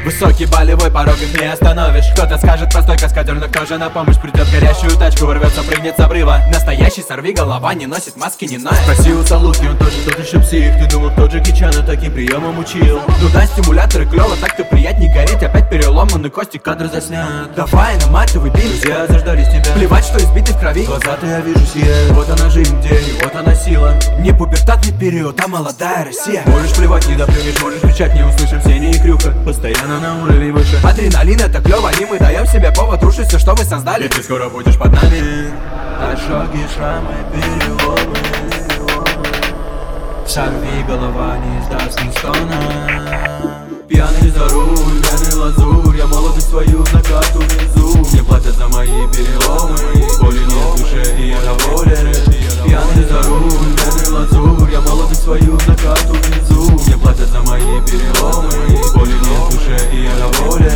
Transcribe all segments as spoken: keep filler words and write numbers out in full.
Высокий болевой порог, их не остановишь. Кто-то скажет простой каскадер, но кто же на помощь придет? Горящую тачку ворвется, прыгнет с обрыва. Настоящий сорви голова, не носит маски, не ноет. Спроси у Салуки, он тоже тот еще псих. Ты думал, кто Джеки Чана таким приемом учил? Ну да, стимуляторы клево, так-то приятней гореть. Опять переломаны кости, кадр заснят. Давай на матовый бит, друзья заждались тебя. Плевать, что избитый в крови, глаза-то я вижу сияют. Вот она жизнь, день, вот она сила. Не пубертатный период, а молодая Россия. Можешь плевать, не доплюнешь, можешь кричать, не услышим Сеня и Крюха. Постоянно на уровень выше. Адреналин это клево, и мы даем себе повод рушить все, что вы создали. И ты скоро будешь под нами. Ожоги, шрамы, переломы. Сорви голова, не издаст ни стона. Пьяный за руль, пьяный лазурь. Я молодость свою на карту внизу. Мне платят за мои переломы. Боли нет в душе, и я на воле. Пьяный за руль, пьяный лазурь. Я молодость свою на карту внизу. Мне платят за мои переломы. Боли нет в душе, и я на воле.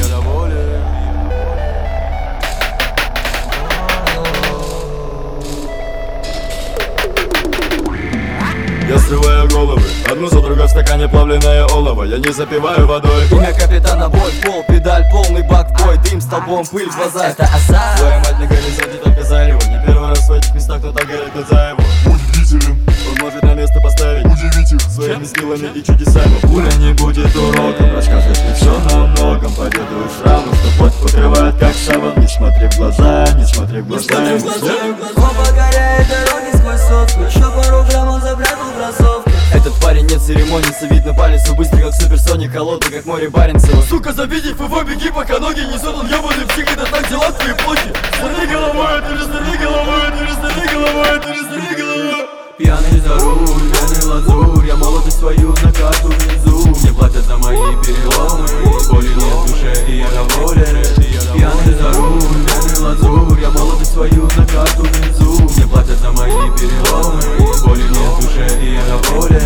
Я срываю головы, одну за другой в стакане плавленное олово. Я не запиваю водой. Имя капитана бой, пол, педаль, полный бак, бой. Дым столбом, пыль в глаза, это оса. Твоя мать на горизонте только зарево. Не первый раз в этих местах кто-то горит глаза его. Удивителен, он может на место поставить. Удивителен, своими скиллами и чудесами. Пуля не будет уроком, расскажешь мне все на многом. Победу и шрамы, что плоть покрывает как саван. Не смотри в глаза, не смотри в глаза. Он покоряет дороги сквозь сотку. Еще пару граммов запрятал в кроссовке. Этот парень нет церемонится, видно палец и быстрый как суперсоник, холодный как море Баренцева. Сука, завидев его, беги, пока ноги не сотан. Ёбаный псих, это так дела твои плохи. Сорви головой, ты же сорви головой, ты же сорви головой, ты же сорви головой. Пьяный за руль, пьяный лазурь. Я молодость свою на карту внизу. Мне платят за мои переломы. Боли нет в душе, и я на воле. Пьяный за руль, пьяный лазурь. Я молодость свою на карту внизу. Мне платят за мои переломы. Боли нет в душе, и я на воле.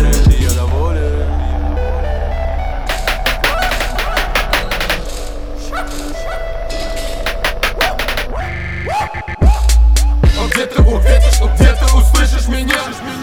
Где-то увидишь, где-то услышишь меня.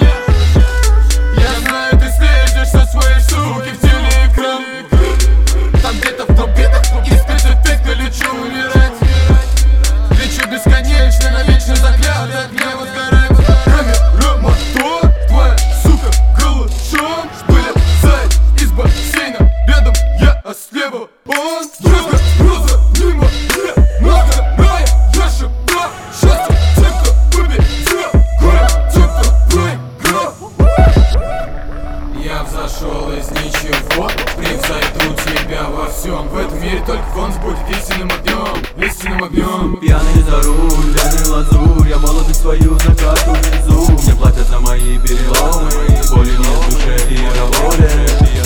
Я знаю, ты следишь со своей суки в телеэкран. Там где-то в дубитах из спецэффекта лечу умирать. Лечу бесконечно, навечно заклят, от гнева сгорает. Камера, мотор, твоя сука голышом. Были заяц из бассейна, рядом я, а слева он. Друга, груза, мимо, не надо, рая, я шепта, счастье. Я взошел из ничего, превзойду тебя во всем. В этом мире только он будет истинным огнем, истинным огнем. Пьяный за руль, пьяный лазурь. Я молодость свою на карту внизу. Мне платят за мои переломы. Боли нет в душе, и я на воле.